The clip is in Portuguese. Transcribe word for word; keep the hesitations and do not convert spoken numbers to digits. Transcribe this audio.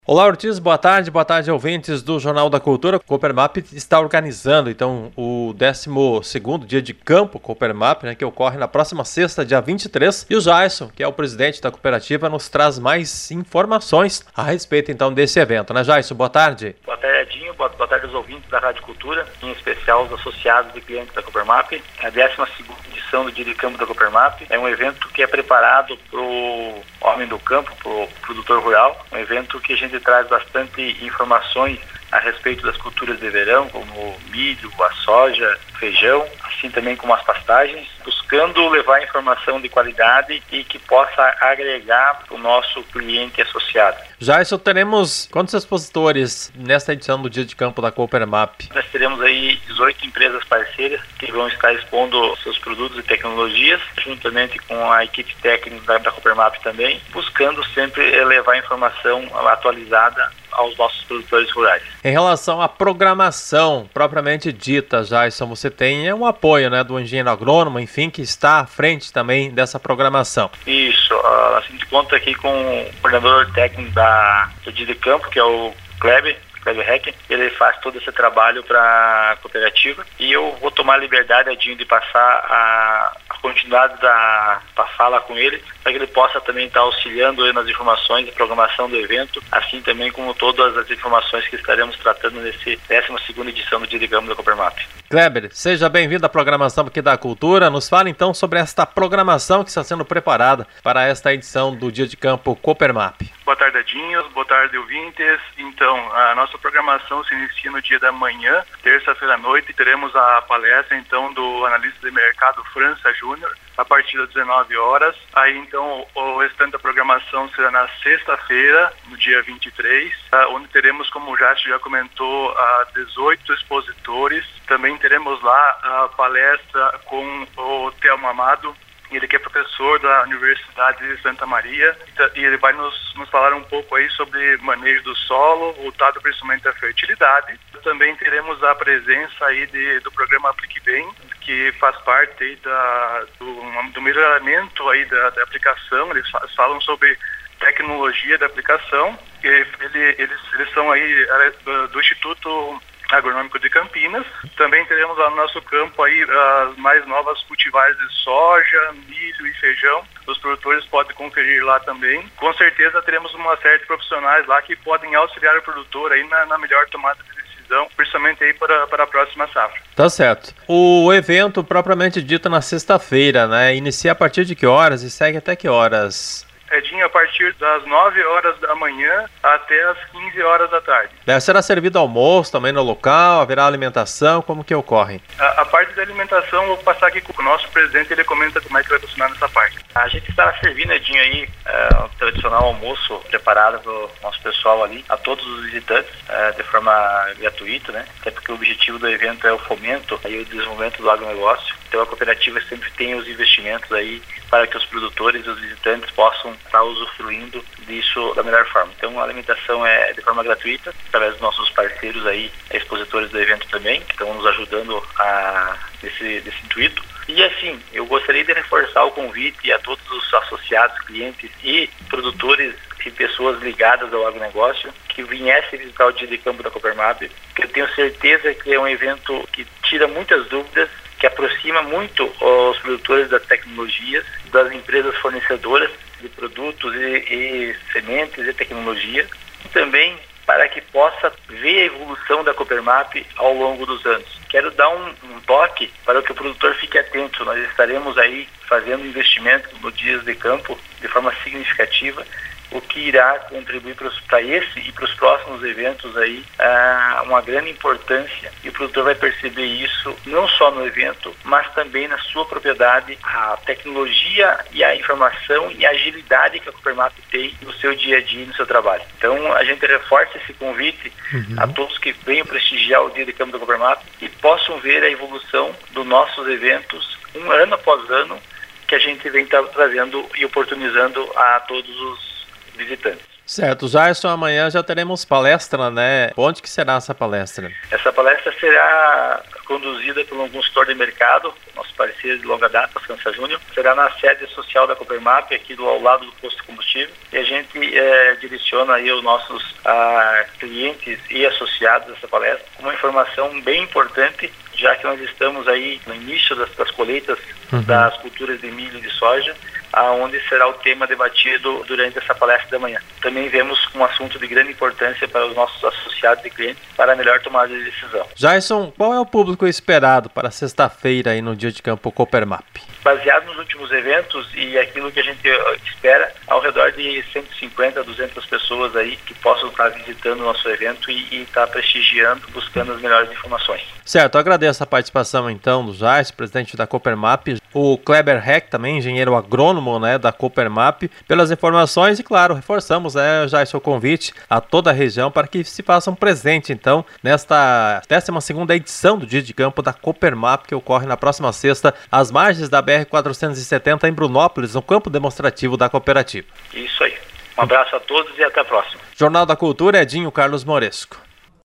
Olá, Ortiz, boa tarde, boa tarde, ouvintes do Jornal da Cultura. O Coopermap está organizando, então, o décimo segundo dia de campo Coopermap, né, que ocorre na próxima sexta, dia vinte e três. E o Jason, que é o presidente da cooperativa, nos traz mais informações a respeito, então, desse evento, né, Jason? Boa tarde. Boa tarde, Edinho. Boa, boa tarde aos ouvintes da Rádio Cultura, em especial os associados e clientes da Coopermap. É a décima segunda edição do Dia de Campo da Coopermap. É um evento que é preparado para o homem do campo, para o produtor rural. Um evento que a gente traz bastante informações a respeito das culturas de verão, como o milho, a soja, feijão, assim também como as pastagens, buscando levar informação de qualidade e que possa agregar para o nosso cliente associado. Já isso, teremos quantos expositores nesta edição do Dia de Campo da Coopermap? Nós teremos aí dezoito empresas parceiras que vão estar expondo seus produtos e tecnologias, juntamente com a equipe técnica da, da Coopermap também, buscando sempre levar informação atualizada aos nossos produtores rurais. Em relação à programação propriamente dita, Jason, você tem um apoio, né, do engenheiro agrônomo, enfim, que está à frente também dessa programação. Isso, uh, assim de conta aqui com o coordenador técnico da, do Dia de Campo, que é o Kleber, Kleber Heck. Ele faz todo esse trabalho para a cooperativa e eu vou tomar a liberdade, Edinho, de passar a, a continuidade da, da fala com ele, para que ele possa também estar auxiliando nas informações e programação do evento, assim também como todas as informações que estaremos tratando nesse décima segunda edição do Dia de Campo da Coopermap. Kleber, seja bem-vindo à programação aqui da Cultura. Nos fala então sobre esta programação que está sendo preparada para esta edição do Dia de Campo Coopermap. Boa tarde, Edinhos. Boa tarde, ouvintes. Então, a nossa programação se inicia no dia da manhã, terça-feira à noite, teremos a palestra então do analista de mercado França Júnior, a partir das dezenove horas. Aí então o restante da programação será na sexta-feira, no dia vinte e três, onde teremos, como o Jácio já comentou, dezoito expositores. Também teremos lá a palestra com o Telmo Amado, ele que é professor da Universidade de Santa Maria, e ele vai nos, nos falar um pouco aí sobre manejo do solo, voltado principalmente à fertilidade. Também teremos a presença aí de, do programa Aplique Bem, que faz parte aí da, do, do melhoramento aí da, da aplicação. Eles falam sobre tecnologia da aplicação. Ele, eles, eles são aí do Instituto Agronômico de Campinas. Também teremos lá no nosso campo aí as mais novas cultivares de soja, milho e feijão. Os produtores podem conferir lá também. Com certeza teremos uma série de profissionais lá que podem auxiliar o produtor aí na, na melhor tomada de decisão, principalmente aí para, para a próxima safra. Tá certo. O evento propriamente dito na sexta-feira, né? Inicia a partir de que horas e segue até que horas? Edinho, a partir das nove horas da manhã até as quinze horas da tarde. Deve ser servido almoço também no local, haverá alimentação, como que ocorre? A, a parte da alimentação, vou passar aqui com o nosso presidente, ele comenta como é que vai funcionar nessa parte. A gente está servindo, Edinho, aí uh, o tradicional almoço preparado para o nosso pessoal ali, a todos os visitantes, uh, de forma gratuita, né? Até porque o objetivo do evento é o fomento e o desenvolvimento do agronegócio. Então a cooperativa sempre tem os investimentos aí para que os produtores e os visitantes possam estar usufruindo disso da melhor forma. Então a alimentação é de forma gratuita, através dos nossos parceiros aí, expositores do evento também, que estão nos ajudando a, nesse, nesse intuito. E assim, eu gostaria de reforçar o convite a todos os associados, clientes e produtores e pessoas ligadas ao agronegócio que viessem visitar o Dia de Campo da Coopermap, que eu tenho certeza que é um evento que tira muitas dúvidas, que aproxima muito os produtores das tecnologias, das empresas fornecedoras de produtos e, e sementes e tecnologia, e também para que possa ver a evolução da Coopermap ao longo dos anos. Quero dar um, um toque para que o produtor fique atento. Nós estaremos aí fazendo investimentos no Dias de Campo de forma significativa, o que irá contribuir para esse e para os próximos eventos aí uh, uma grande importância, e o produtor vai perceber isso não só no evento, mas também na sua propriedade, a tecnologia e a informação e a agilidade que a Coopermap tem no seu dia a dia e no seu trabalho. Então a gente reforça esse convite uhum. a todos que venham prestigiar o Dia de Campo da Coopermap e possam ver a evolução dos nossos eventos um ano após ano, que a gente vem tá trazendo e oportunizando a todos os visitantes. Certo, Jason, amanhã já teremos palestra, né? Onde que será essa palestra? Essa palestra será conduzida por um consultor de mercado, nosso parceiro de longa data, França Júnior. Será na sede social da Copermap, aqui do, ao lado do posto de combustível, e a gente é, direciona aí os nossos a, clientes e associados dessa palestra com uma informação bem importante, já que nós estamos aí no início das, das colheitas uhum. das culturas de milho e de soja, aonde será o tema debatido durante essa palestra da manhã. Também vemos um assunto de grande importância para os nossos associados e clientes para a melhor tomada de decisão. Jason, qual é o público esperado para sexta-feira aí no dia de campo Copermap? Baseado nos últimos eventos e aquilo que a gente espera, ao redor de cento e cinquenta, duzentas pessoas aí que possam estar visitando o nosso evento e, e estar prestigiando, buscando as melhores informações. Certo, eu agradeço a participação então do Jason, presidente da Copermap, o Kleber Heck, também engenheiro agrônomo, né, da Copermap, pelas informações e, claro, reforçamos, né, Jason, o convite a toda a região para que se façam presente então nesta décima segunda edição do Dia de Campo da Copermap, que ocorre na próxima sexta às margens da B R quatrocentos e setenta em Brunópolis, no campo demonstrativo da cooperativa. Isso aí. Um abraço a todos e até a próxima. Jornal da Cultura, Edinho Carlos Moresco.